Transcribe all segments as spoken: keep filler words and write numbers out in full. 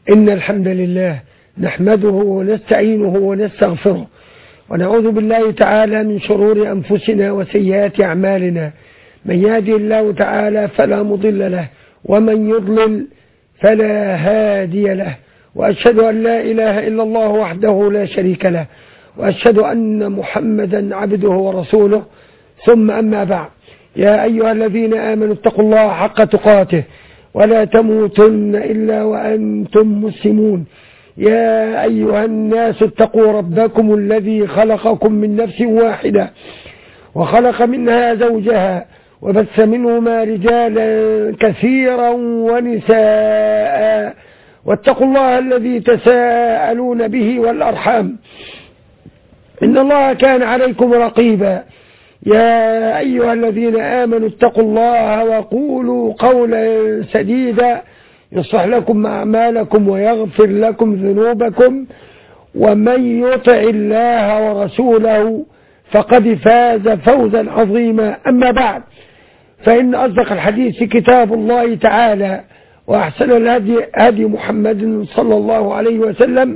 إن الحمد لله نحمده ونستعينه ونستغفره ونعوذ بالله تعالى من شرور أنفسنا وسيئات أعمالنا. من يهدي الله تعالى فلا مضل له ومن يضلل فلا هادي له، وأشهد أن لا إله إلا الله وحده لا شريك له، وأشهد أن محمدا عبده ورسوله. ثم أما بعد، يا أيها الذين آمنوا اتقوا الله حق تقاته ولا تموتن إلا وأنتم مسلمون. يا أيها الناس اتقوا ربكم الذي خلقكم من نفس واحدة وخلق منها زوجها وبث منهما رجالا كثيرا ونساء، واتقوا الله الذي تساءلون به والأرحام إن الله كان عليكم رقيبا. يا أيها الذين آمنوا اتقوا الله وقولوا قولا سديدا يصلح لكم أعمالكم ويغفر لكم ذنوبكم، ومن يطع الله ورسوله فقد فاز فوزا عظيما. أما بعد، فإن أصدق الحديث كتاب الله تعالى، وأحسن الهدي هدي محمد صلى الله عليه وسلم،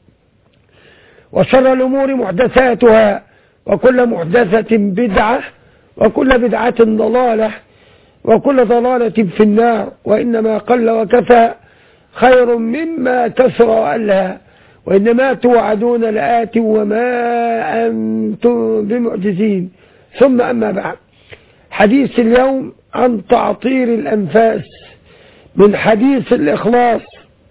وشر الأمور محدثاتها، وكل محدثة بدعة، وكل بدعة ضلالة، وكل ضلالة في النار. وإنما قل وكفى خير مما كثر وألهى، وإنما توعدون لآت وما أنتم بمعجزين. ثم أما بعد، حديث اليوم عن تعطير الأنفاس من حديث الإخلاص.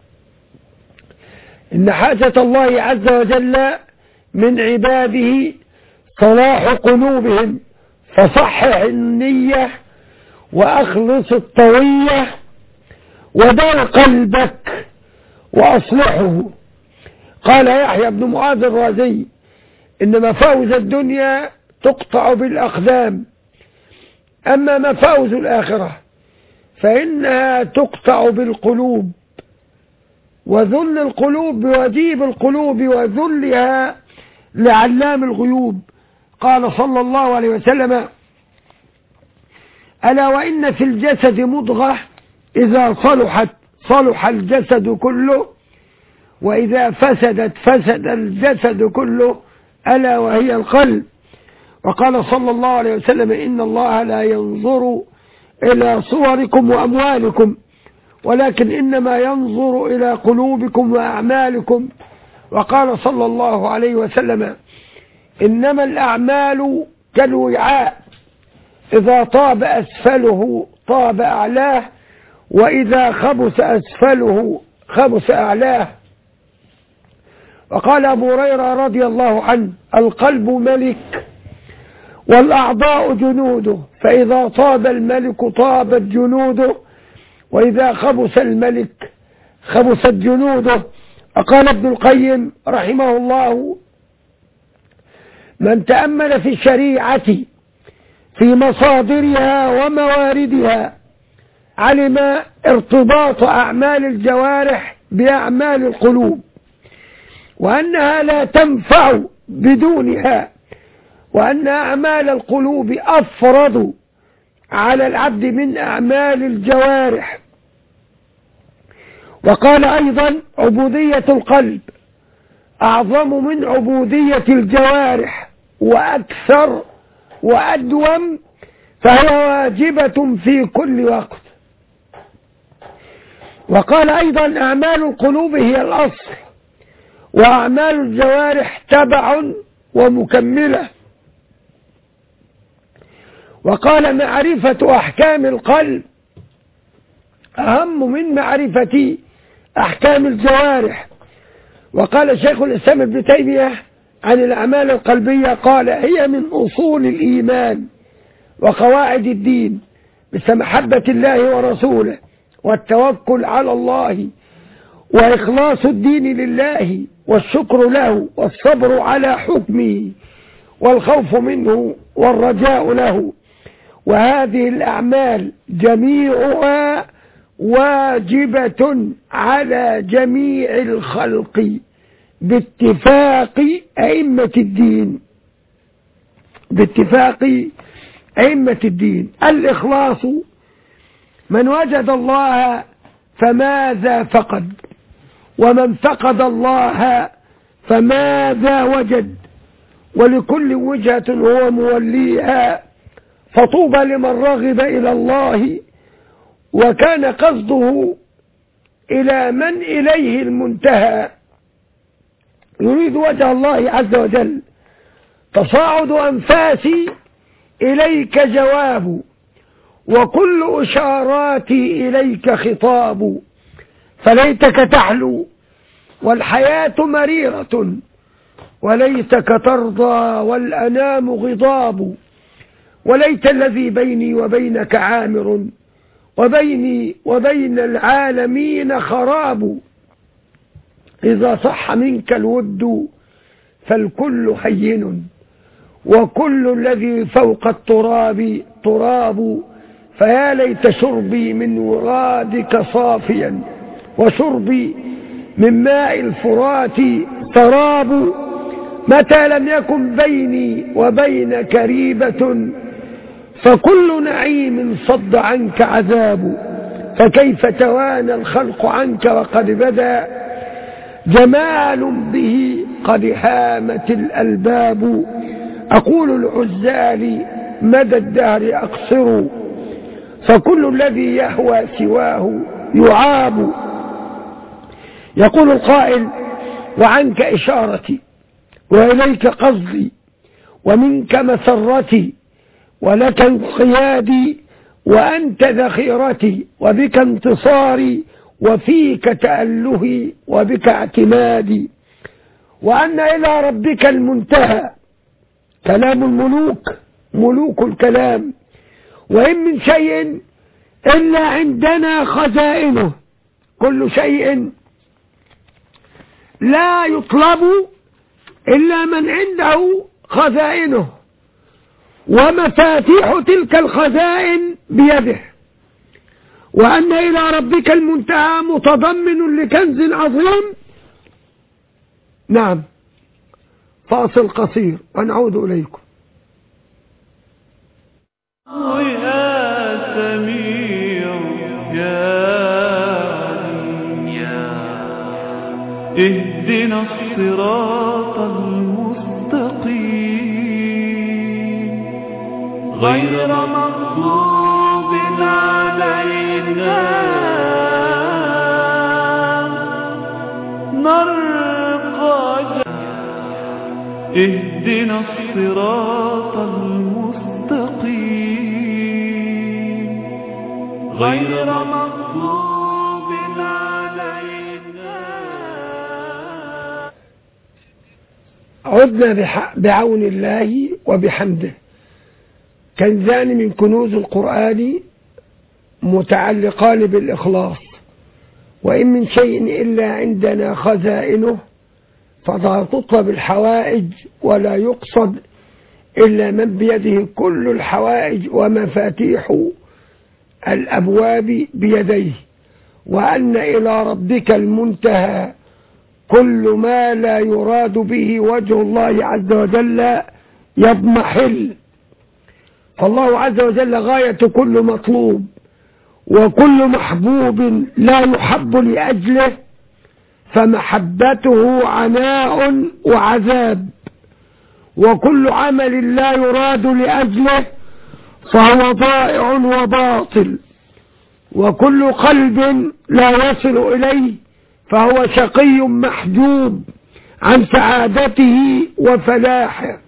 إن حاجة الله عز وجل من عباده صلاح قلوبهم، فصحح النية وأخلص الطوية ودع قلبك وأصلحه. قال يحيى بن معاذ الرازي: إن مفاوز الدنيا تقطع بالأقدام، أما مفاوز الآخرة فإنها تقطع بالقلوب، وذل القلوب بوجيب القلوب وذلها لعلام الغيوب. قال صلى الله عليه وسلم: ألا وإن في الجسد مضغة إذا صلحت صلح الجسد كله، وإذا فسدت فسد الجسد كله، ألا وهي القلب. وقال صلى الله عليه وسلم: إن الله لا ينظر إلى صوركم وأموالكم، ولكن إنما ينظر إلى قلوبكم وأعمالكم. وقال صلى الله عليه وسلم: إنما الأعمال كالوعاء، إذا طاب أسفله طاب أعلاه، وإذا خبث أسفله خبث أعلاه. وقال أبو هريرة رضي الله عنه: القلب ملك والأعضاء جنوده، فإذا طاب الملك طابت جنوده، وإذا خبث الملك خبثت جنوده. وقال ابن القيم رحمه الله: من تأمل في الشريعة في مصادرها ومواردها علم ارتباط أعمال الجوارح بأعمال القلوب، وأنها لا تنفع بدونها، وأن أعمال القلوب أفرض على العبد من أعمال الجوارح. وقال أيضا: عبودية القلب أعظم من عبودية الجوارح، وأكثر وأدوم، فهي واجبة في كل وقت. وقال أيضا: أعمال القلوب هي الأصل، وأعمال الجوارح تبع ومكملة. وقال: معرفة أحكام القلب أهم من معرفة أحكام الجوارح. وقال شيخ الإسلام ابن تيمية عن الأعمال القلبية: قال: هي من أصول الإيمان وقواعد الدين، مثل محبة الله ورسوله، والتوكل على الله، وإخلاص الدين لله، والشكر له، والصبر على حكمه، والخوف منه، والرجاء له. وهذه الأعمال جميعها واجبة على جميع الخلق باتفاق أئمة الدين باتفاق أئمة الدين. الإخلاص: من وجد الله فماذا فقد، ومن فقد الله فماذا وجد؟ ولكل وجهة هو موليها، فطوبى لمن رغب إلى الله وكان قصده إلى من إليه المنتهى، يريد وجه الله عز وجل. تصاعد أنفاسي إليك جواب، وكل إشاراتي إليك خطاب، فليتك تحلو والحياة مريرة، وليتك ترضى والأنام غضاب، وليت الذي بيني وبينك عامر، وبيني وبين العالمين خراب، إذا صح منك الود فالكل هين، وكل الذي فوق التراب تراب، فيا ليت شربي من ورادك صافيا، وشربي من ماء الفرات سراب، متى لم يكن بيني وبينك ريبة، فكل نعيم صد عنك عذاب، فكيف توانى الخلق عنك وقد بدا جمال به قد هامت الألباب، أقول العزال مدى الدهر أقصر، فكل الذي يهوى سواه يعاب. يقول القائل: وعنك إشارتي وإليك قصدي ومنك مسرتي، ولك انقيادي وأنت ذخيرتي، وبك انتصاري وفيك تألهي وبك اعتمادي، وأن إلى ربك المنتهى. كلام الملوك، ملوك الكلام. وإن من شيء إلا عندنا خزائنه، كل شيء لا يطلب إلا من عنده خزائنه، ومفاتيح تلك الخزائن بيده، وأن إلى ربك المنتهى متضمن لكنز عظيم. نعم، فاصل قصير ونعود إليكم. يا سميع يا اهدنا الصراط المستقيم غير مغضوب علينا نرقى، اهدنا الصراط المستقيم غير مغضوب علينا. عدنا بعون الله وبحمده. كنزان من كنوز القرآن متعلقان بالإخلاص. وإن من شيء إلا عندنا خزائنه، فلا تطلب الحوائج ولا يقصد إلا من بيده كل الحوائج ومفاتيح الأبواب بيديه، وأن إلى ربك المنتهى، كل ما لا يراد به وجه الله عز وجل يضمحل. فالله عز وجل غاية كل مطلوب، وكل محبوب لا يحب لأجله فمحبته عناء وعذاب، وكل عمل لا يراد لأجله فهو ضائع وباطل، وكل قلب لا يصل إليه فهو شقي محجوب عن سعادته وفلاحه.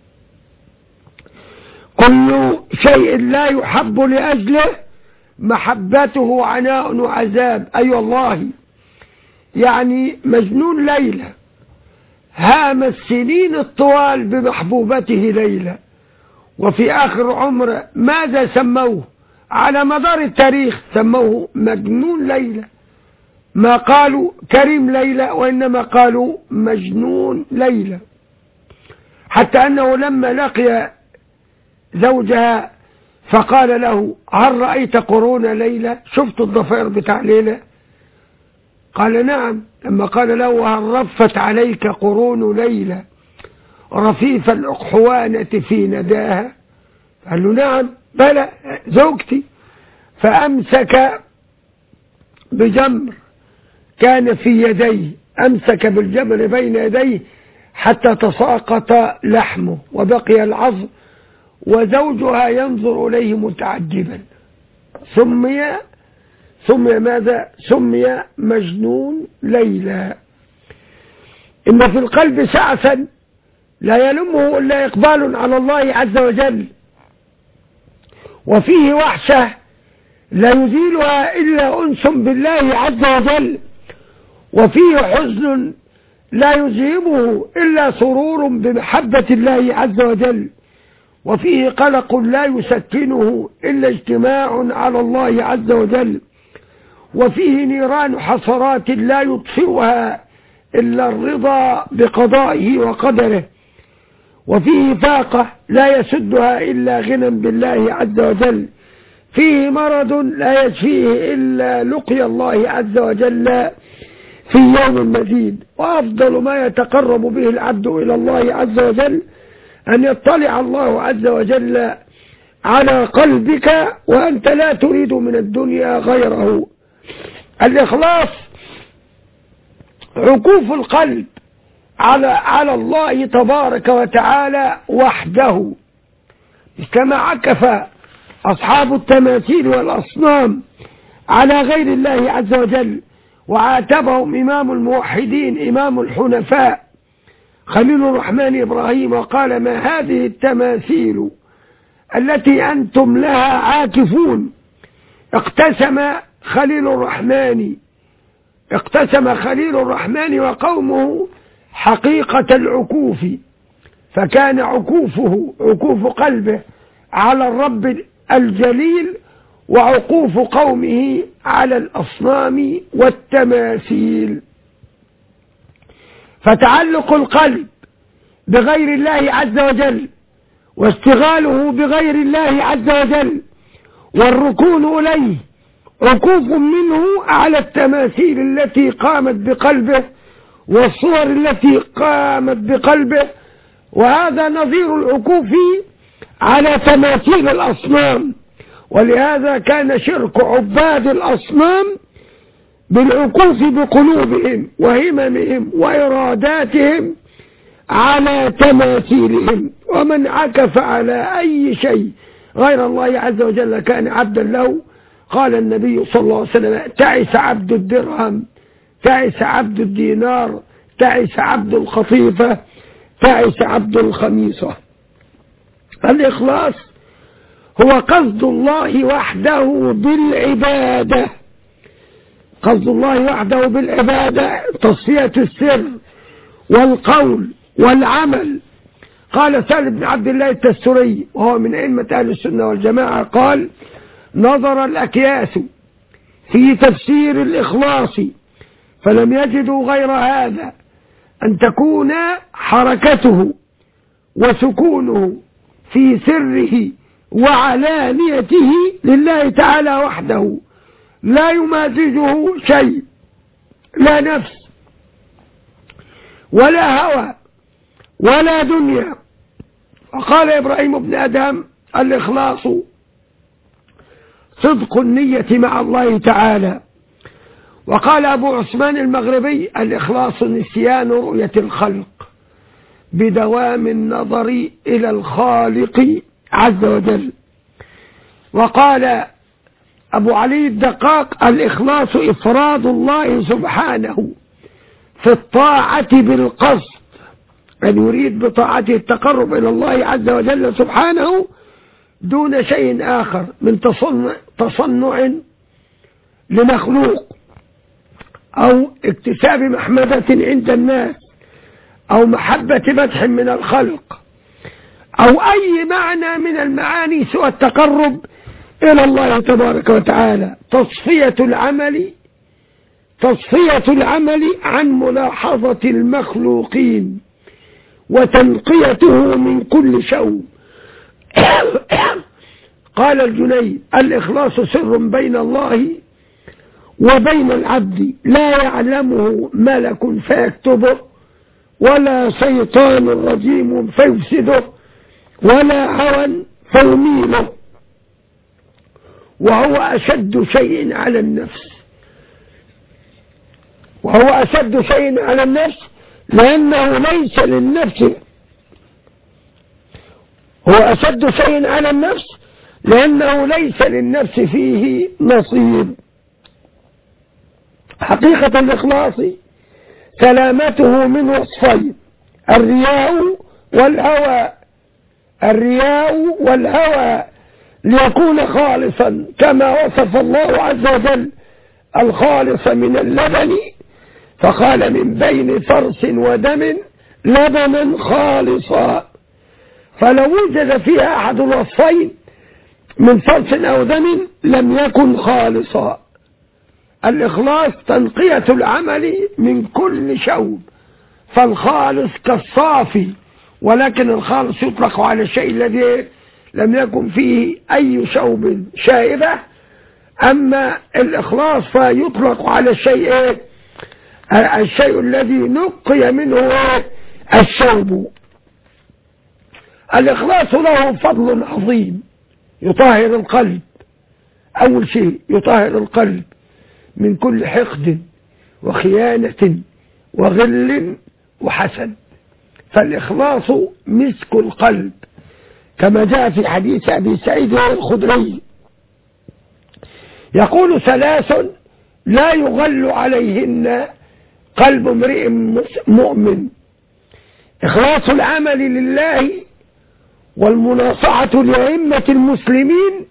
كل شيء لا يحب لأجله محبته عناء وعذاب. أي أيوة والله، يعني مجنون ليلى هام السنين الطوال بمحبوبته ليلى، وفي آخر عمره ماذا سموه على مدار التاريخ؟ سموه مجنون ليلى، ما قالوا كريم ليلى وإنما قالوا مجنون ليلى. حتى أنه لما لقي زوجها فقال له: هل رأيت قرون ليلى؟ شفت الضفائر بتاع ليلى؟ قال: نعم. لما قال له: هل رفت عليك قرون ليلى رفيف الأقحوانة في نداها؟ قال له: نعم بلى زوجتي. فأمسك بجمر كان في يديه أمسك بالجمر بين يديه حتى تساقط لحمه وبقي العظم، وزوجها ينظر إليه متعجبا. سمي سمي ماذا؟ سمي مجنون ليلى. إن في القلب سعفا لا يلمه إلا إقبال على الله عز وجل، وفيه وحشة لا يزيلها إلا أنس بالله عز وجل، وفيه حزن لا يذهبه إلا سرور بمحبة الله عز وجل، وفيه قلق لا يسكنه إلا اجتماع على الله عز وجل، وفيه نيران حسرات لا يطفئها إلا الرضا بقضائه وقدره، وفيه فاقة لا يسدها إلا غنى بالله عز وجل، فيه مرض لا يشفيه إلا لقي الله عز وجل في يوم مزيد. وأفضل ما يتقرب به العبد إلى الله عز وجل أن يطلع الله عز وجل على قلبك وأنت لا تريد من الدنيا غيره. الإخلاص عكوف القلب على على الله تبارك وتعالى وحده، كما عكف أصحاب التماثيل والأصنام على غير الله عز وجل، وعاتبهم إمام الموحدين إمام الحنفاء خليل الرحمن إبراهيم وقال: ما هذه التماثيل التي أنتم لها عاكفون؟ اقتسم خليل الرحمن اقتسم خليل الرحمن وقومه حقيقة العكوف، فكان عكوفه عكوف قلبه على الرب الجليل، وعكوف قومه على الأصنام والتماثيل. فتعلق القلب بغير الله عز وجل واشتغاله بغير الله عز وجل والركون إليه عكوف منه على التماثيل التي قامت بقلبه والصور التي قامت بقلبه، وهذا نظير العكوف على تماثيل الأصنام. ولهذا كان شرك عباد الأصنام بالعكوف بقلوبهم وهممهم وإراداتهم على تماثيلهم، ومن عكف على أي شيء غير الله عز وجل كان عبدا له. قال النبي صلى الله عليه وسلم: تعس عبد الدرهم، تعس عبد الدينار، تعس عبد القطيفة، تعس عبد الخميصة. الإخلاص هو قصد الله وحده بالعبادة، قصد الله وحده بالعبادة، تصفية السر والقول والعمل. قال سالم بن عبد الله التستري وهو من أئمة أهل السنة والجماعة قال: نظر الأكياس في تفسير الإخلاص فلم يجدوا غير هذا، أن تكون حركته وسكونه في سره وعلانيته لله تعالى وحده، لا يمازجه شيء، لا نفس ولا هوى ولا دنيا. وقال إبراهيم بن أدهم: الإخلاص صدق النية مع الله تعالى. وقال أبو عثمان المغربي: الإخلاص نسيان رؤية الخلق بدوام النظر إلى الخالق عز وجل. وقال أبو علي الدقاق: الإخلاص إفراد الله سبحانه في الطاعة بالقصد، أن يريد بطاعته التقرب إلى الله عز وجل سبحانه دون شيء آخر من تصنع, تصنع لمخلوق أو اكتساب محمدة عند الناس أو محبة مدح من الخلق أو أي معنى من المعاني سوى التقرب إلى الله تبارك وتعالى. تصفية العمل تصفية العمل عن ملاحظة المخلوقين وتنقيته من كل شوب. قال الجنيد: الإخلاص سر بين الله وبين العبد لا يعلمه ملك فيكتبه ولا شيطان رجيم فيفسده ولا هوى فيميله، وهو أشد شيء على النفس. وهو أشد شيء على النفس لأنه ليس للنفس هو أشد شيء على النفس لأنه ليس للنفس فيه نصيب. حقيقة الإخلاص سلامته من وصفين: الرياء والهوى الرياء والهوى ليكون خالصا كما وصف الله عز وجل الخالص من اللبن، فقال من بين فرث ودم لبنا خالصا. فلو وجد فيها أحد الوصفين من فرث أو دم لم يكن خالصا. الإخلاص تنقية العمل من كل شوب، فالخالص كالصافي، ولكن الخالص يطلق على الشيء الذي لم يكن فيه أي شوب شائبة. أما الإخلاص فيطلق على الشيء الشيء الذي نقي منه الشوب. الإخلاص له فضل عظيم، يطهر القلب. أول شيء يطهر القلب من كل حقد وخيانة وغل وحسد، فالإخلاص مسك القلب كما جاء في حديث أبي سعيد الخدري يقول: ثلاث لا يغل عليهن قلب امرئ مؤمن: إخلاص العمل لله، والمناصعة لأئمة المسلمين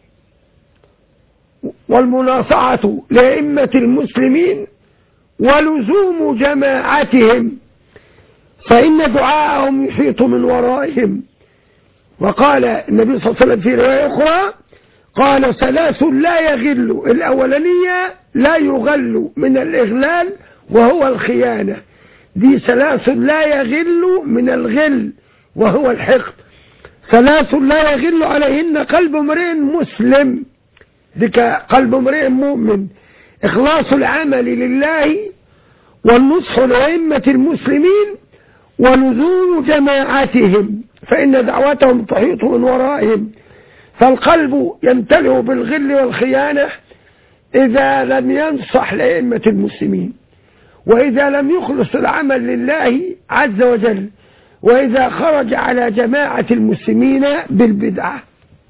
والمناصعة لأئمة المسلمين ولزوم جماعتهم، فإن دعاءهم يحيط من ورائهم. وقال النبي صلى الله عليه وسلم في رواية أخرى قال: ثلاث لا يغل. الأولانية لا يغل من الإغلال وهو الخيانة، دي ثلاث لا يغل من الغل وهو الحقد. ثلاث لا يغل عليهن قلب امرئ مسلم، ذك قلب امرئ مؤمن: إخلاص العمل لله، والنصح لأئمة المسلمين، ولزوم جماعتهم، فإن دعوتهم تحيط من ورائهم. فالقلب يمتلئ بالغل والخيانة إذا لم ينصح لأئمة المسلمين، وإذا لم يخلص العمل لله عز وجل، وإذا خرج على جماعة المسلمين بالبدعة.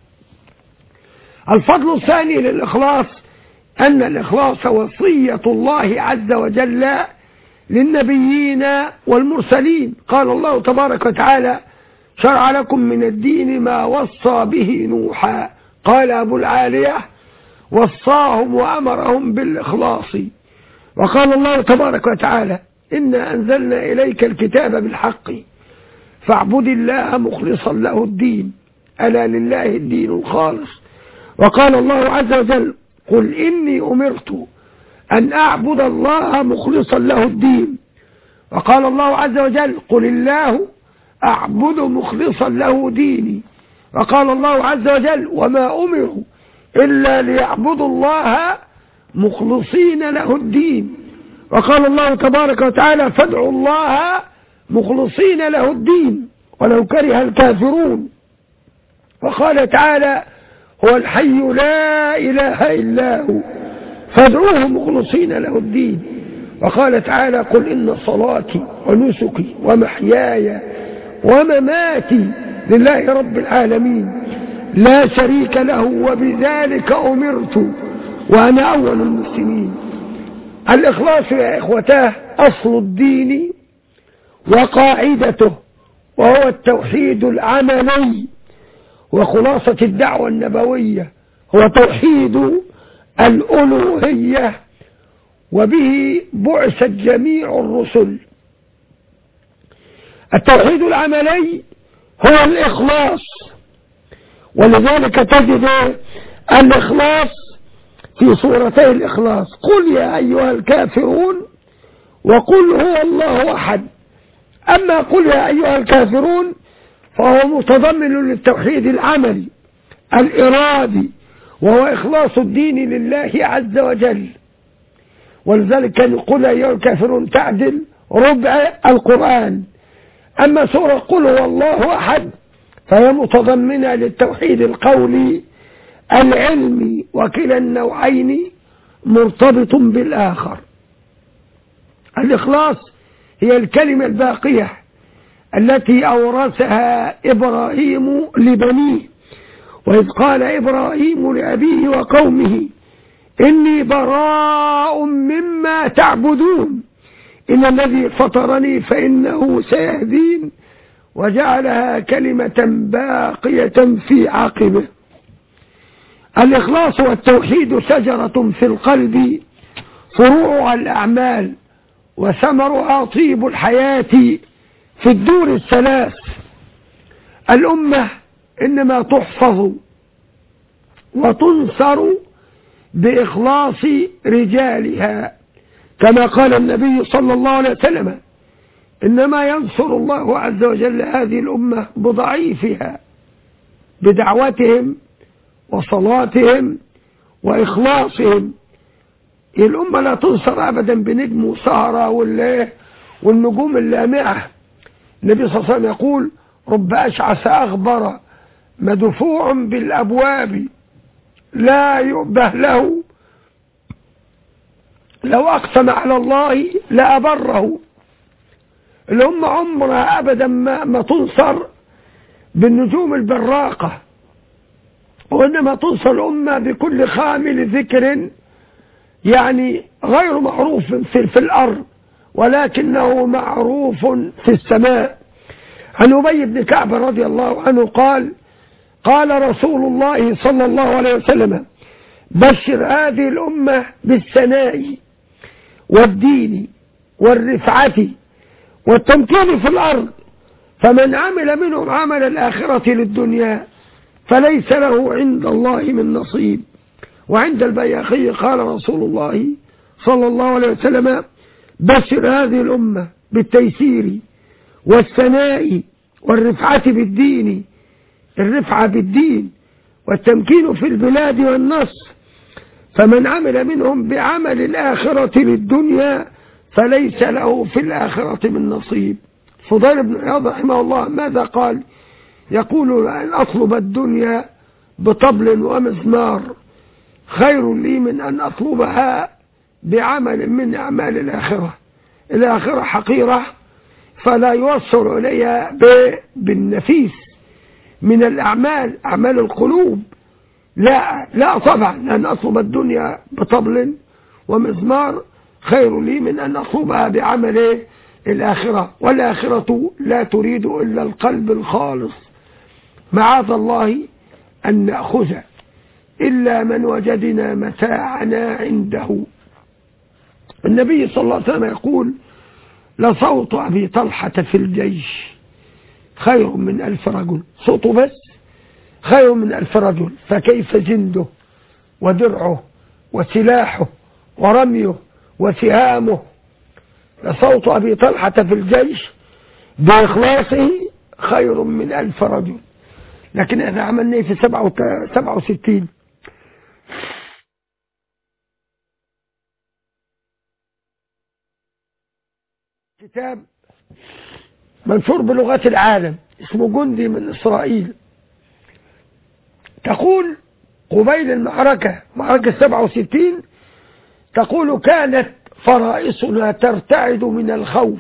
الفضل الثاني للإخلاص أن الإخلاص وصية الله عز وجل للنبيين والمرسلين. قال الله تبارك وتعالى: شرع لكم من الدين ما وصى به نوحا. قال أبو العالية: وصاهم وأمرهم بالإخلاص. وقال الله تبارك وتعالى: إنا أنزلنا إليك الكتاب بالحق فاعبد الله مخلصا له الدين ألا لله الدين الخالص. وقال الله عز وجل: قل إني أمرت أن أعبد الله مخلصا له الدين. وقال الله عز وجل: قل الله أعبد مخلصا له ديني. وقال الله عز وجل: وما أمروا إلا ليعبدوا الله مخلصين له الدين. وقال الله تبارك وتعالى: فادعوا الله مخلصين له الدين ولو كره الكافرون. وقال تعالى: هو الحي لا إله إلا هو فادعوه مخلصين له الدين. وقال تعالى: قل إن صلاتي ونسكي ومحياي ومماتي لله رب العالمين لا شريك له وبذلك أمرت وأنا أول المسلمين. الإخلاص يا إخوتاه أصل الدين وقاعدته، وهو التوحيد العملي، وخلاصة الدعوة النبوية هو توحيد الألوهية، وبه بعثت جميع الرسل. التوحيد العملي هو الإخلاص، ولذلك تجد الإخلاص في صورتي الإخلاص: قل يا أيها الكافرون، وقل هو الله أحد. أما قل يا أيها الكافرون فهو متضمن للتوحيد العملي الإرادي، وهو إخلاص الدين لله عز وجل. ولذلك كان يقول يا أيها الكافرون تعدل ربع القرآن. أما سورة قل هو الله أحد فهي متضمنة للتوحيد القولي العلمي، وكلا النوعين مرتبط بالآخر. الإخلاص هي الكلمة الباقية التي أورثها إبراهيم لبنيه، وإذ قال إبراهيم لأبيه وقومه إني براء مما تعبدون إن الذي فطرني فإنه سيهدين، وجعلها كلمة باقية في عقبه. الإخلاص والتوحيد شجرة في القلب فروعها الأعمال وثمرها طيب الحياة في الدور الثلاث. الأمة إنما تحفظ وتنصر بإخلاص رجالها، كما قال النبي صلى الله عليه وسلم إنما ينصر الله عز وجل هذه الأمة بضعيفها، بدعوتهم وصلاتهم وإخلاصهم. الأمة لا تنصر أبدا بنجم وسهرة والنجوم اللامعة. النبي صلى الله عليه وسلم يقول رب أشعث أغبر مدفوع بالأبواب لا يؤبه له لو أقسم على الله لأبره. الأمة عمرها أبدا ما, ما تنصر بالنجوم البراقة، وإنما تنصر الأمة بكل خامل ذكر يعني غير معروف في, في الأرض ولكنه معروف في السماء. عن أبي بن كعب رضي الله عنه قال قال رسول الله صلى الله عليه وسلم بشر هذه الأمة بالثناء والدين والرفعة والتمكين في الأرض، فمن عمل منهم عمل الآخرة للدنيا فليس له عند الله من نصيب. وعند البيهقي قال رسول الله صلى الله عليه وسلم بشر هذه الأمة بالتيسير والثناء والرفعة بالدين، الرفعة بالدين والتمكين في البلاد والنصر، فمن عمل منهم بعمل الآخرة للدنيا فليس له في الآخرة من نصيب. فضيل بن عياض رحمه الله ماذا قال؟ يقول أن أطلب الدنيا بطبل ومزمار خير لي من أن أطلبها بعمل من أعمال الآخرة. الآخرة حقيرة فلا يوصل إليها بالنفيس من الأعمال، أعمال القلوب. لا لا طبعا أن أطلب الدنيا بطبل ومزمار خير لي من أن أطلبها بعمل الآخرة، والآخرة لا تريد إلا القلب الخالص. معاذ الله أن نأخذ إلا من وجدنا متاعنا عنده. النبي صلى الله عليه وسلم يقول لصوت أبي طلحة في الجيش خير من ألف رجل، صوته بس خير من ألف رجل، فكيف جنده ودرعه وسلاحه ورميه وسهامه. لصوت أبي طلحة في الجيش بإخلاصه خير من ألف رجل. لكن احنا عملنا في سبعة وستين كتاب منشور بلغات العالم اسمه جندي من إسرائيل، تقول قبيل المعركة معركة سبعة وستين تقول كانت فرائسنا ترتعد من الخوف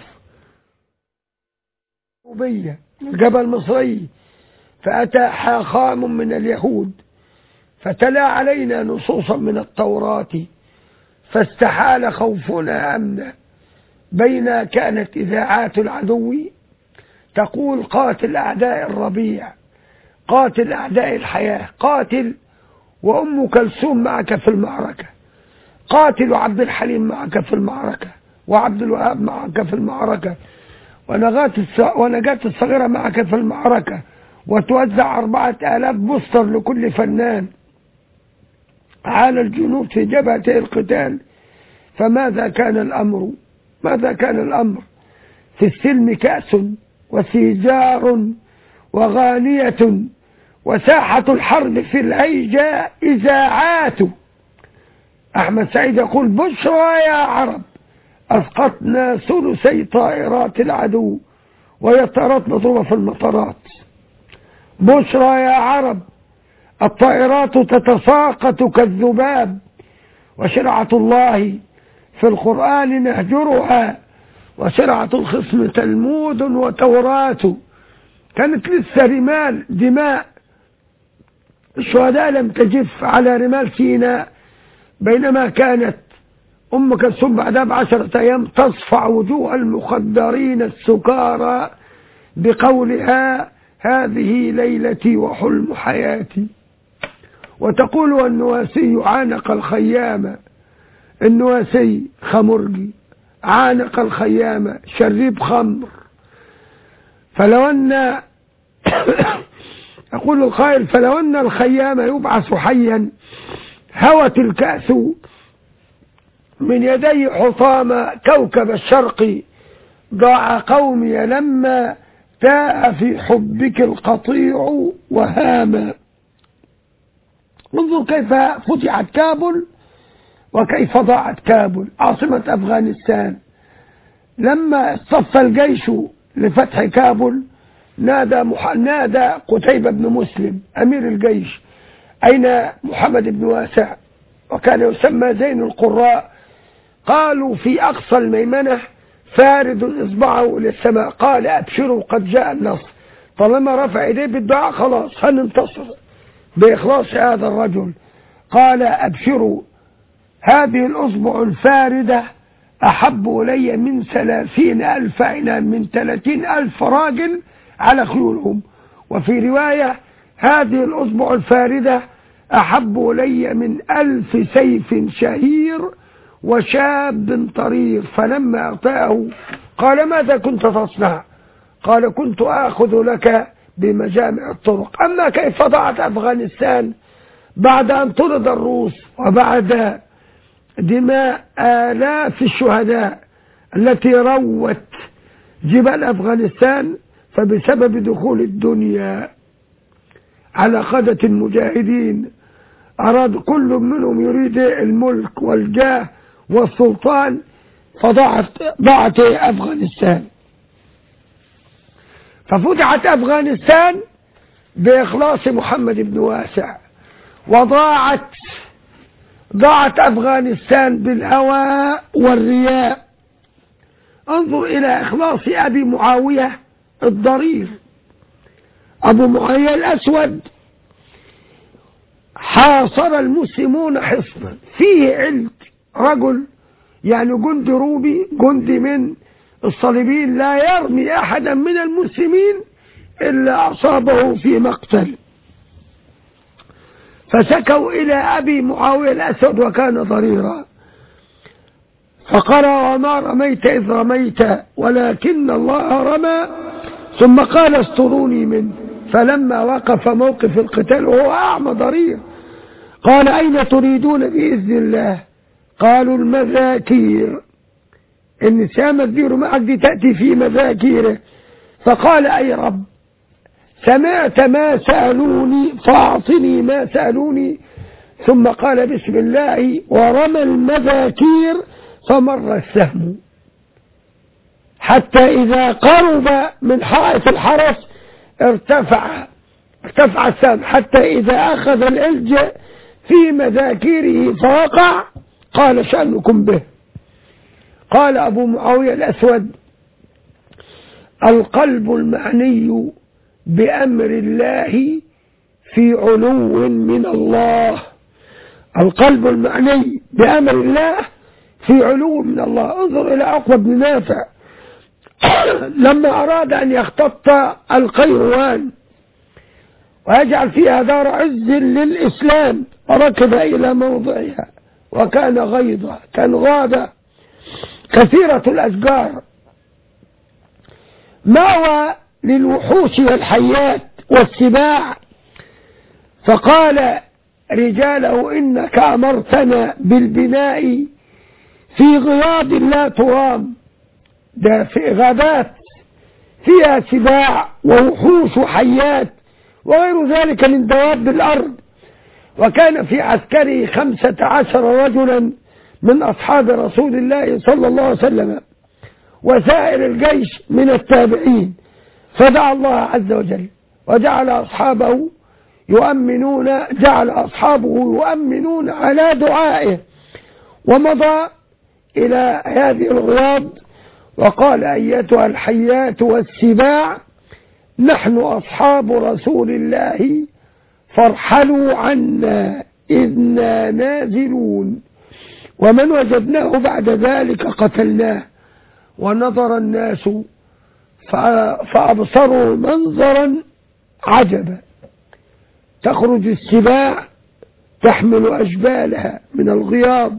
الجبل المصري، فأتى حاخام من اليهود فتلا علينا نصوصا من التوراة فاستحال خوفنا أمنا، بين كانت إذاعات العدو تقول قاتل أعداء الربيع، قاتل أعداء الحياة، قاتل وأم كلثوم معك في المعركة، قاتل عبد الحليم معك في المعركة، وعبد الوهاب معك في المعركة، ونجاة الصغيرة معك في المعركة، وتوزع أربعة آلاف بوستر لكل فنان على الجنود في جبهتي القتال. فماذا كان الأمر؟ ماذا كان الأمر؟ في السلم كأس وسيجار وغانية، وساحة الحرب في الهيجة إذاعات. أحمد سعيد يقول بشرى يا عرب أسقطنا ثلثي طائرات العدو وهي الطائرات مضروبة في المطارات. بشرى يا عرب الطائرات تتساقط كالذباب، وشرعة الله في القرآن نهجرها وشرعة الخصم تلمود وتوراة. كانت لسه رمال دماء الشهداء لم تجف على رمال سيناء، بينما كانت أم كلثوم بعدها بعشرة أيام تصفع وجوه المخدرين السكارى بقولها هذه ليلتي وحلم حياتي. وتقول النواسي عانق الخيام، النواسي خمرجي عانق الخيام شريب خمر، فلو أن يقول القائل فلو أن الخيام يبعث حيا هوت الكأس من يدي حطام كوكب الشرق، ضاع قومي لما تاء في حبك القطيع وهاما. انظر كيف فتحت كابل وكيف ضاعت كابل عاصمة أفغانستان. لما اصطف الجيش لفتح كابل نادى مح... نادى قتيبة بن مسلم أمير الجيش أين محمد بن واسع، وكان يسمى زين القراء. قالوا في أقصى الميمنة فارد إصبعه للسماء، قال أبشروا قد جاء النصر. طالما رفع يديه بالدعاء خلاص هننتصر بإخلاص هذا الرجل. قال أبشروا هذه الأصبع الفاردة أحب إلي من ثلاثين ألف عنان، من ثلاثين ألف راجل على خيولهم. وفي رواية هذه الأصبع الفاردة أحب إلي من ألف سيف شهير وشاب طرير. فلما أعطاه قال ماذا كنت تصنع؟ قال كنت آخذ لك بمجامع الطرق. أما كيف ضاعت أفغانستان بعد أن طرد الروس وبعد دماء آلاف الشهداء التي روت جبال أفغانستان، فبسبب دخول الدنيا على قادة المجاهدين أراد كل منهم يريد الملك والجاه والسلطان، فضاعت ضاعت أفغانستان. ففتحت أفغانستان بإخلاص محمد بن واسع، وضاعت ضاعت أفغانستان بالهوى والرياء. انظر إلى إخلاص أبي معاوية الضرير. أبو معاوية الأسود حاصر المسلمون حصنا فيه علت، رجل يعني جندي روبي، جندي من الصليبيين، لا يرمي أحدا من المسلمين إلا أصابه في مقتل. فشكوا إلى أبي معاوية الأسود وكان ضريرا، فقال وما رميت إذ رميت ولكن الله رمى، ثم قال استروني منه. فلما وقف موقف القتال وهو أعمى ضرير قال أين تريدون بإذن الله؟ قالوا المذاكير، النساء مدير معك دي تأتي في مذاكيره. فقال أي رب سمعت ما سألوني فأعطني ما سألوني. ثم قال بسم الله ورمى المذاكير فمر السهم حتى إذا قرب من حائط الحرس ارتفع ارتفع السهم حتى إذا أخذ الإلج في مذاكيره فوقع. قال شأنكم به. قال أبو معاوية الأسود القلب المعني بأمر الله في علو من الله، القلب المعني بأمر الله في علو من الله. انظر إلى عقبة بن نافع لما أراد أن يختط القيروان ويجعل فيها دار عز للإسلام ركب إلى موضعها وكان غيضة، كان غادة كثيرة الأشجار مأوى للوحوش والحيات والسباع. فقال رجاله إنك أمرتنا بالبناء في غياض لا ترام، ده في غابات فيها سباع ووحوش وحيات وغير ذلك من دواب الأرض. وكان في عسكره خمسة عشر رجلا من أصحاب رسول الله صلى الله عليه وسلم وسائر الجيش من التابعين. فدعا الله عز وجل وجعل أصحابه يؤمنون جعل أصحابه يؤمنون على دعائه، ومضى إلى هذه الغياض وقال أيتها الحيات والسباع نحن أصحاب رسول الله فارحلوا عنا إذنا نازلون، ومن وجدناه بعد ذلك قتلناه. ونظر الناس فأبصروا منظرا عجبا، تخرج السباع تحمل أجبالها من الغياض،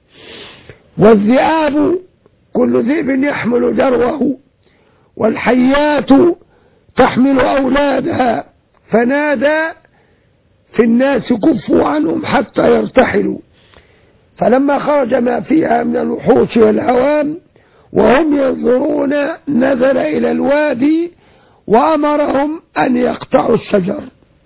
والذئاب كل ذئب يحمل ذروه، والحيات تحمل أولادها. فنادى في الناس كفوا عنهم حتى يرتحلوا. فلما خرج ما فيها من الوحوش والهوام وهم ينظرون نزل إلى الوادي وأمرهم أن يقطعوا الشجر.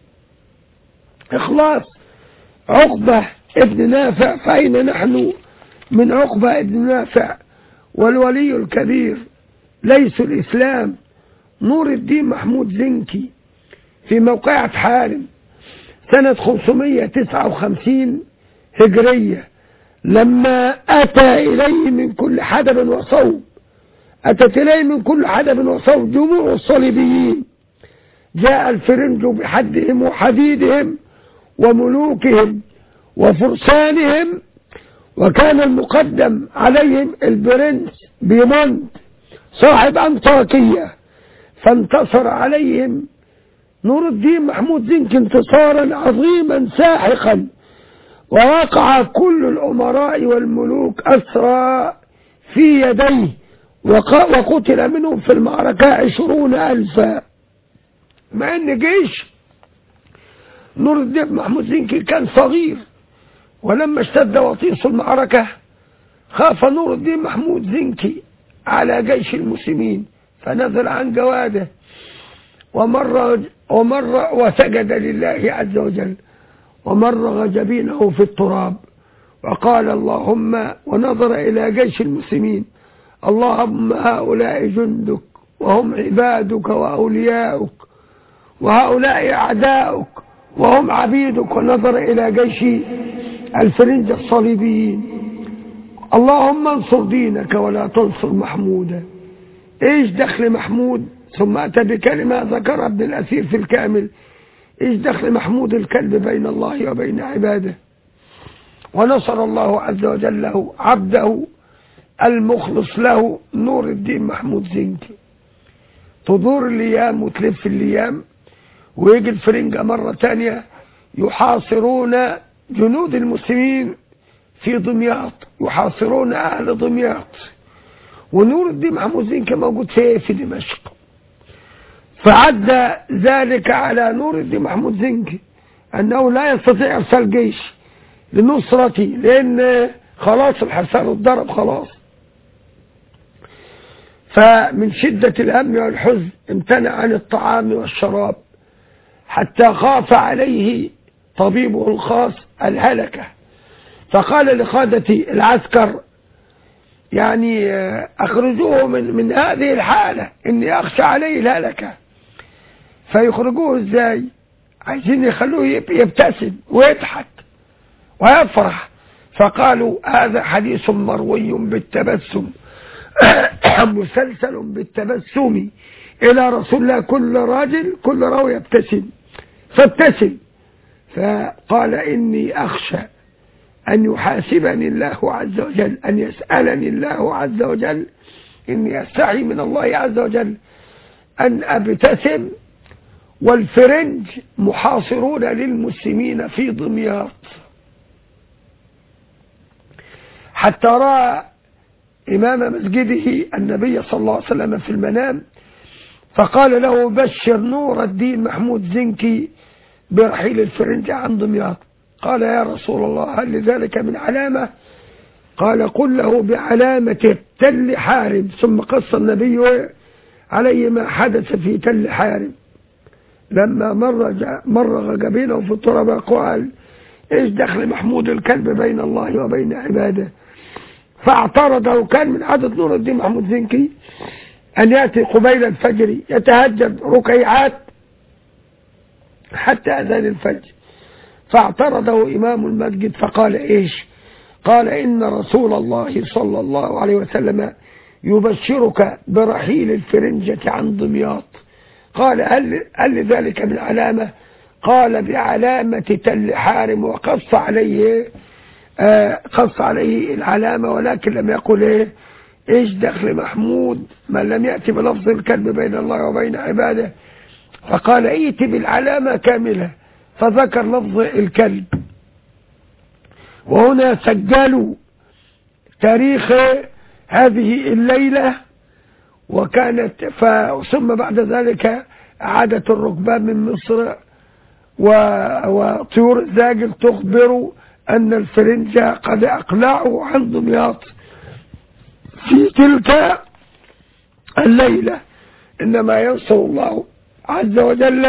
إخلاص عقبة ابن نافع. فأين نحن من عقبة ابن نافع والولي الكبير ليس الإسلام نور الدين محمود زنكي في موقعة حارم سنة خمسمائة وتسعة وخمسين هجرية، لما أتى إليه من كل حدب وصوب أتت إليه من كل حدب وصوب جموع الصليبيين، جاء الفرنج بحدهم وحديدهم وملوكهم وفرسانهم، وكان المقدم عليهم البرنس بيموند صاحب أنطاكية، فانتصر عليهم نور الدين محمود زنكي انتصارا عظيما ساحقا، ووقع كل الأمراء والملوك أسرى في يديه، وقتل منهم في المعركة عشرون ألفا. مع أن جيش نور الدين محمود زنكي كان صغير، ولما اشتد وطيس المعركة خاف نور الدين محمود زنكي على جيش المسلمين فنزل عن جواده ومر ومر وسجد لله عز وجل ومرغ جبينه في التراب وقال اللهم، ونظر إلى جيش المسلمين، اللهم هؤلاء جندك وهم عبادك وأولياؤك، وهؤلاء أعداؤك وهم عبيدك. ونظر إلى جيش الفرنج الصليبيين، اللهم انصر دينك ولا تنصر محمودا. ايش دخل محمود؟ ثم أتى بكلمة ذكرها ابن الأثير في الكامل، ايش دخل محمود الكلب بين الله وبين عباده؟ ونصر الله عز وجل له عبده المخلص له نور الدين محمود زنكي. تدور الايام وتلف الايام ويجي الفرنجة مرة تانية يحاصرون جنود المسلمين في دمياط، يحاصرون أهل دمياط، ونور الدين محمود زنكي موجود في في دمشق. فعد ذلك على نور الدين محمود زنكي أنه لا يستطيع إرسال جيش لنصرتي، لأن خلاص الحصار اتضرب خلاص. فمن شدة الهم والحزن امتنع عن الطعام والشراب حتى خاف عليه طبيبه الخاص الهلكة، فقال لقادة العسكر يعني أخرجوه من, من هذه الحالة، إني أخشى عليه الهلكة. فيخرجوه إزاي؟ عايزين يخلوه يبتسم ويضحك ويفرح. فقالوا هذا حديث مروي بالتبسم مسلسل بالتبسم إلى رسول الله، كل راجل كل راوي يبتسم فابتسم. فقال إني أخشى أن يحاسبني الله عز وجل، أن يسألني الله عز وجل، إني أستحي من الله عز وجل أن أبتسم والفرنج محاصرون للمسلمين في دمياط. حتى رأى إمام مسجده النبي صلى الله عليه وسلم في المنام، فقال له بشر نور الدين محمود زنكي برحيل الفرنج عن دمياط. قال يا رسول الله هل لذلك من علامة؟ قال قل له بعلامة تل حارم. ثم قص النبي عليه ما حدث في تل حارم لما مرغ مرغ جبينه في التراب قال ايش دخل محمود الكلب بين الله وبين عباده؟ فاعترضه. كان من عادة نور الدين محمود زنكي أن يأتي قبيل الفجر يتهجد ركيعات حتى أذان الفجر، فاعترضه إمام المسجد فقال إيش؟ قال إن رسول الله صلى الله عليه وسلم يبشرك برحيل الفرنجة عن دمياط. قال هل, هل ذلك من علامة؟ قال بعلامة تل حارم، وقص عليه آه قص عليه العلامة، ولكن لم يقل ايه ايش دخل محمود من لم يأتي بلفظ الكلب بين الله وبين عباده، فقال ائت بالعلامة كاملة، فذكر لفظ الكلب. وهنا سجلوا تاريخ هذه الليلة، وكانت ثم بعد ذلك عادت الركبان من مصر وطيور الزاجل تخبر أن الفرنجة قد أقلعوا عن دمياط في تلك الليلة. إنما ينصر الله عز وجل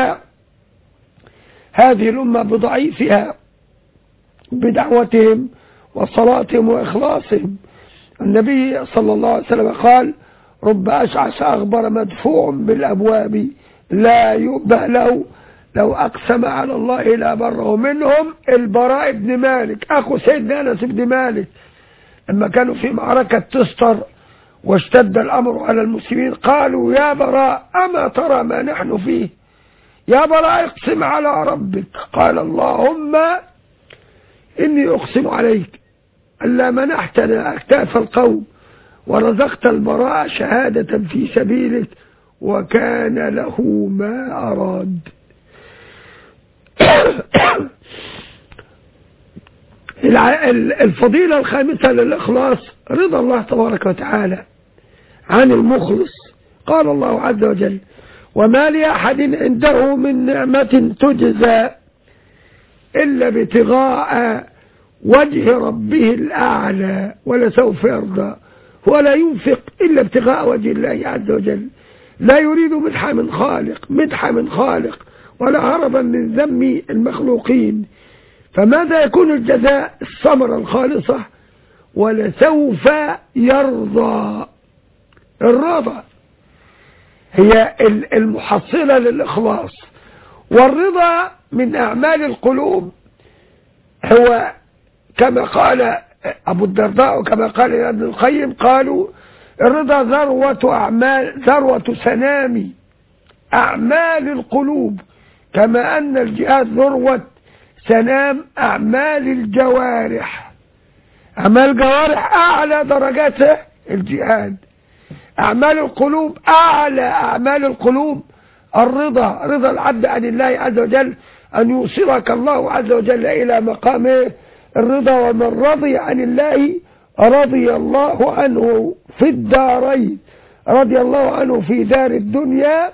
هذه الأمة بضعيفها بدعوتهم وصلاتهم وإخلاصهم. النبي صلى الله عليه وسلم قال رب أشعث أغبر مدفوع بالأبواب لا يؤبه له لو أقسم على الله لا بره. منهم البراء بن مالك أخو سيدنا أنس بن مالك، لما كانوا في معركة تستر واشتد الأمر على المسلمين قالوا يا براء أما ترى ما نحن فيه؟ يا براء اقسم على ربك. قال اللهم إني أقسم عليك ألا منحتنا أكتاف القوم ورزقت البراء شهادة في سبيلك وكان له ما أراد. الفضيلة الخامسة للإخلاص رضا الله تبارك وتعالى عن المخلص. قال الله عز وجل وما لأحد عنده من نعمة تجزى إلا ابتغاء وجه ربه الأعلى ولسوف يرضى، ولا ينفق إلا ابتغاء وجه الله عز وجل، لا يريد مدحا من خالق مدحا من خالق ولا هربا من ذم المخلوقين. فماذا يكون الجزاء؟ الثمرة الخالصة ولسوف يرضى. الرضا هي المحصلة للإخلاص، والرضا من أعمال القلوب. هو كما قال أبو الدرداء وكما قال ابن القيم قالوا الرضا ذروة أعمال ذروة سنام أعمال القلوب، كما أن الجهاد ذروة سنام أعمال الجوارح. أعمال الجوارح أعلى درجات الجهاد، أعمال القلوب أعلى أعمال القلوب الرضا، رضا العبد عن الله عز وجل، أن يوصلك الله عز وجل إلى مقام الرضا. ومن رضي عن الله رضي الله عنه في الدارين، رضي الله عنه في دار الدنيا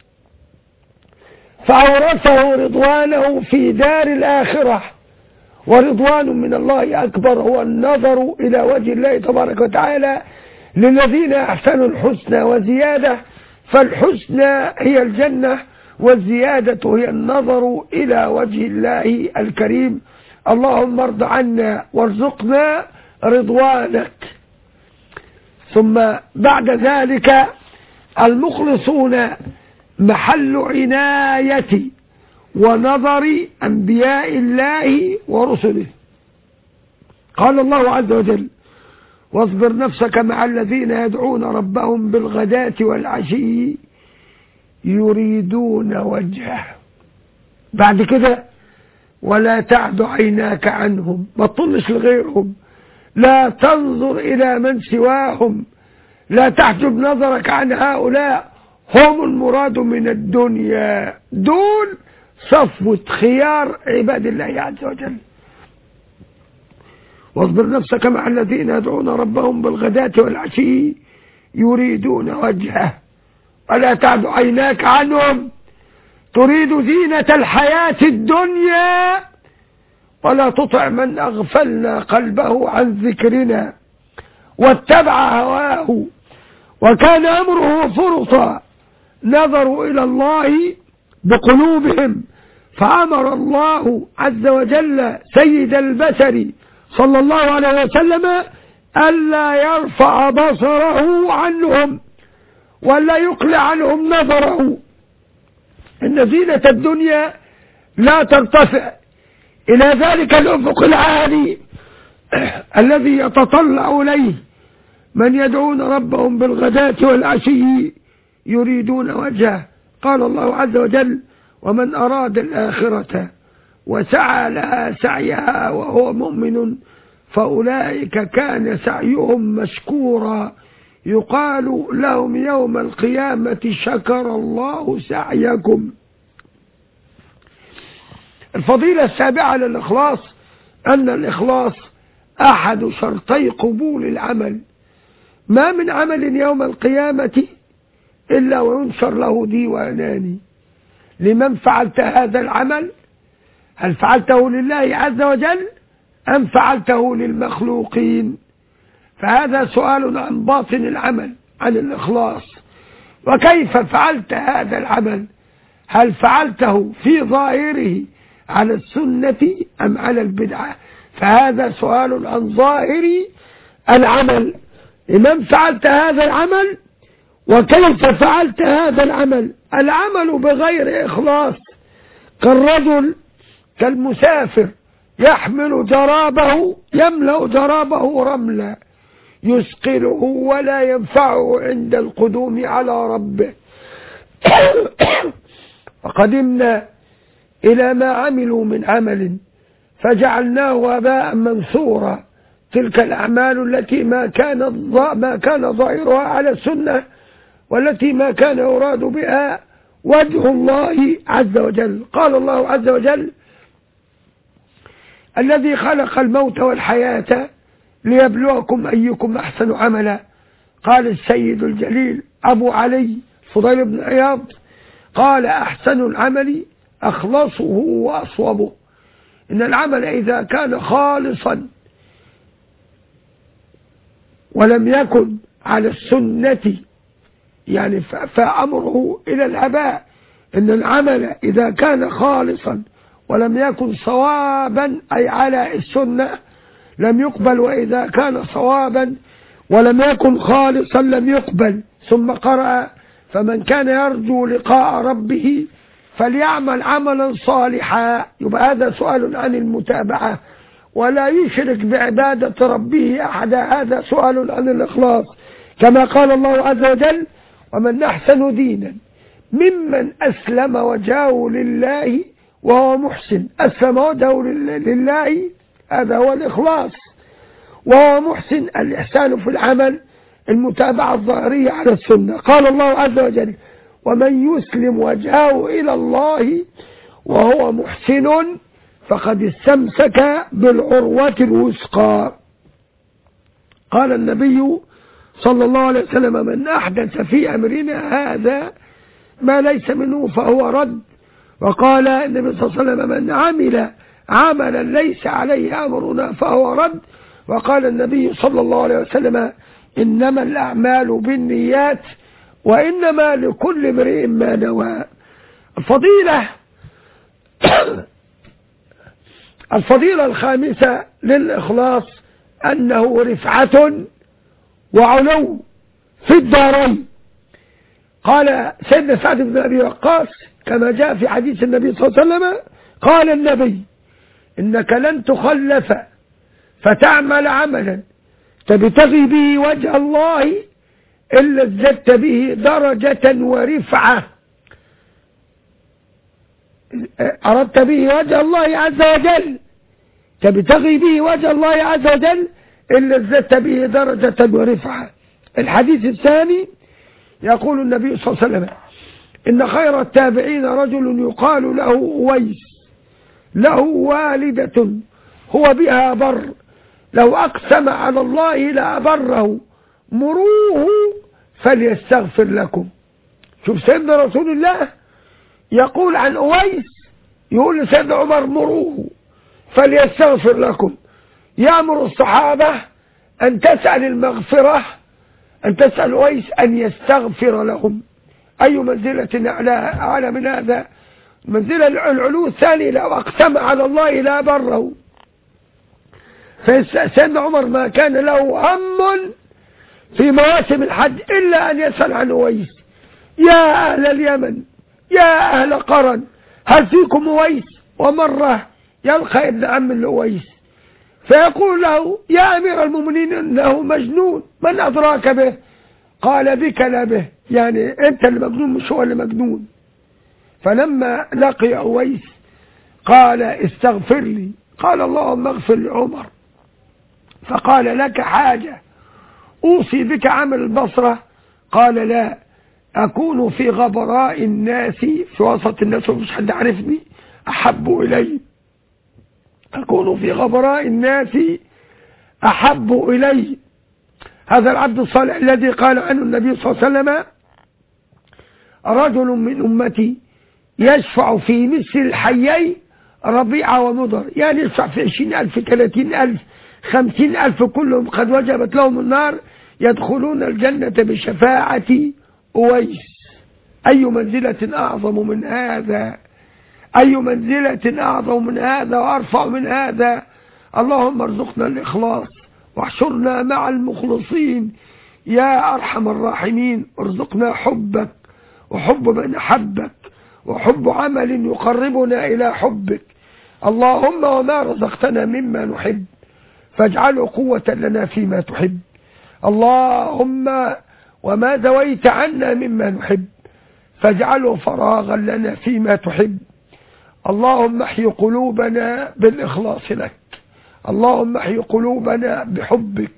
فأورثه رضوانه في دار الآخرة. ورضوان من الله أكبر هو النظر إلى وجه الله تبارك وتعالى للذين أحسنوا الحسنى وزيادة، فالحسنى هي الجنة والزيادة هي النظر إلى وجه الله الكريم. اللهم ارض عنا وارزقنا رضوانك. ثم بعد ذلك المخلصون محل عناية ونظر أنبياء الله ورسله. قال الله عز وجل واصبر نفسك مع الذين يدعون ربهم بالغداة والعشي يريدون وجهه. بعد كده ولا تعد عيناك عنهم، ما تطلش لغيرهم، لا تنظر إلى من سواهم، لا تحجب نظرك عن هؤلاء، هم المراد من الدنيا، دول صفوة خيار عباد الله عز وجل. واصبر نفسك مع الذين يدعون ربهم بالغداة والعشي يريدون وجهه ولا تعد عيناك عنهم تريد زينة الحياة الدنيا ولا تطع من أغفلنا قلبه عن ذكرنا واتبع هواه وكان أمره فرطا. نظروا إلى الله بقلوبهم فأمر الله عز وجل سيد البشر صلى الله عليه وسلم ألا يرفع بصره عنهم ولا يقلع عنهم نظره. إن زينة الدنيا لا ترتفع إلى ذلك الأفق العالي الذي يتطلع إليه من يدعون ربهم بالغداة والعشي يريدون وجهه. قال الله عز وجل ومن أراد الآخرة وسعى لها سعيها وهو مؤمن فأولئك كان سعيهم مشكورا يقال لهم يوم القيامة شكر الله سعيكم. الفضيلة السابعة للإخلاص أن الإخلاص أحد شرطي قبول العمل. ما من عمل يوم القيامة إلا وينشر له ديوانان لمن فعلت هذا العمل، هل فعلته لله عز وجل أم فعلته للمخلوقين؟ فهذا سؤال عن باطن العمل، عن الإخلاص. وكيف فعلت هذا العمل؟ هل فعلته في ظاهره على السنة أم على البدعة؟ فهذا سؤال عن ظاهر العمل، لمن فعلت هذا العمل وكيف فعلت هذا العمل. العمل بغير إخلاص كالرجل كالمسافر يحمل جرابه يملأ جرابه رملا يثقله ولا ينفعه عند القدوم على ربه. وقدمنا إلى ما عملوا من عمل فجعلناه هباء منثورا. تلك الأعمال التي ما كان ما كان ظاهرها على السنة والتي ما كان يراد بها وجه الله عز وجل. قال الله عز وجل الذي خلق الموت والحياة ليبلوكم أيكم أحسن عملا. قال السيد الجليل أبو علي فضيل بن عياض قال أحسن العمل أخلصه وأصوبه. إن العمل إذا كان خالصا ولم يكن على السنة يعني فأمره إلى الهباء. إن العمل إذا كان خالصا ولم يكن صوابا أي على السنة لم يقبل، وإذا كان صوابا ولم يكن خالصا لم يقبل. ثم قرأ فمن كان يرجو لقاء ربه فليعمل عملا صالحا. يبقى هذا سؤال عن المتابعة ولا يشرك بعبادة ربه أحدا. هذا سؤال عن الإخلاص كما قال الله عز وجل ومن أحسن دينا ممن أسلم وجهه لله وهو محسن. أسلم وجهه لله هذا هو الإخلاص، وهو محسن الإحسان في العمل المتابعة الظاهرية على السنة. قال الله عز وجل ومن يسلم وجهه إلى الله وهو محسن فقد استمسك بالعروة الوثقى. قال النبي صلى الله عليه وسلم من أحدث في أمرنا هذا ما ليس منه فهو رد. وقال النبي صلى الله عليه وسلم من عمل عملا ليس عليه أمرنا فهو رد. وقال النبي صلى الله عليه وسلم إنما الأعمال بالنيات وإنما لكل امرئ ما نوى. الفضيلة الفضيلة الخامسة للإخلاص أنه رفعة وعلو في الدارين. قال سيدنا سعد بن أبي وقاص كما جاء في حديث النبي صلى الله عليه وسلم قال النبي إنك لن تخلف فتعمل عملا تبتغي به وجه الله إلا ازددت به درجة ورفعة. أردت به وجه الله عز وجل تبتغي به وجه الله عز وجل إلا ازددت به درجة ورفعة. الحديث الثاني يقول النبي صلى الله عليه وسلم إن خير التابعين رجل يقال له أويس له والدة هو بها بر لو أقسم على الله لأبره مروه فليستغفر لكم. شوف سيدنا رسول الله يقول عن أويس يقول لسيدنا عمر مروه فليستغفر لكم. يأمر الصحابة أن تسأل المغفرة أن تسأل أويس أن يستغفر لهم. أي منزلة أعلى من هذا؟ منزلة العلو الثاني لو أقسم على الله لا بره. فسيدنا عمر ما كان له هم في مواسم الحج إلا أن يسأل عن أويس يا أهل اليمن يا أهل قرن هل فيكم أويس؟ ومرة يلقى ابن عم لأويس فيقول له يا أمير المؤمنين إنه مجنون، من أدراك به؟ قال بك لا به، يعني أنت اللي مجنون مش هو اللي مجنون. فلما لقي أويس قال استغفر لي، قال اللهم اغفر لعمر. فقال لك حاجة أوصي بك عمل البصرة؟ قال لا، أكون في غبراء الناس في وسط الناس ومش حد عارفني أحب إلي، أكون في غبراء الناس أحب إلي. هذا العبد الصالح الذي قال عنه النبي صلى الله عليه وسلم رجل من أمتي يشفع في مثل الحيي ربيعة ومضر، يعني يشفع في عشرين ألف ثلاثين ألف خمسين ألف كلهم قد وجبت لهم النار يدخلون الجنة بشفاعة أويس. أي منزلة أعظم من هذا؟ أي منزلة أعظم من هذا وأرفع من هذا؟ اللهم ارزقنا الإخلاص واحشرنا مع المخلصين يا أرحم الراحمين. ارزقنا حبك وحب من أحبك وحب عمل يقربنا إلى حبك. اللهم وما رزقتنا مما نحب فاجعله قوة لنا فيما تحب. اللهم وما دويت عنا مما نحب فاجعله فراغا لنا فيما تحب. اللهم احي قلوبنا بالإخلاص لك، اللهم احي قلوبنا بحبك،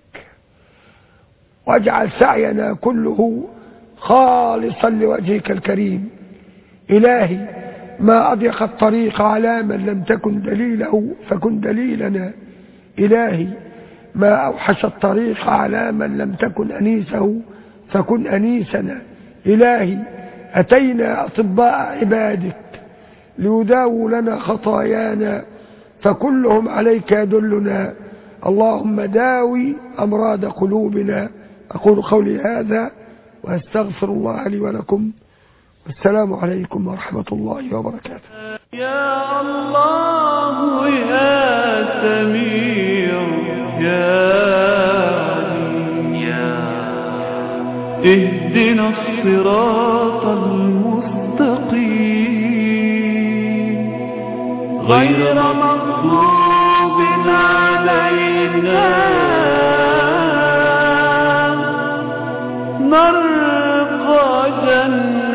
واجعل سعينا كله خالصا لوجهك الكريم. إلهي ما أضيق الطريق على من لم تكن دليله فكن دليلنا. إلهي ما أوحش الطريق على من لم تكن أنيسه فكن أنيسنا. إلهي أتينا أطباء عبادك ليداووا لنا خطايانا فكلهم عليك يدلنا. اللهم داوي أمراض قلوبنا. أقول قولي هذا وأستغفر الله لي ولكم، والسلام عليكم ورحمة الله وبركاته. يا الله يا سميع يا عليم اهدنا الصراط المستقيم غير مغضوب علينا نرقى جنة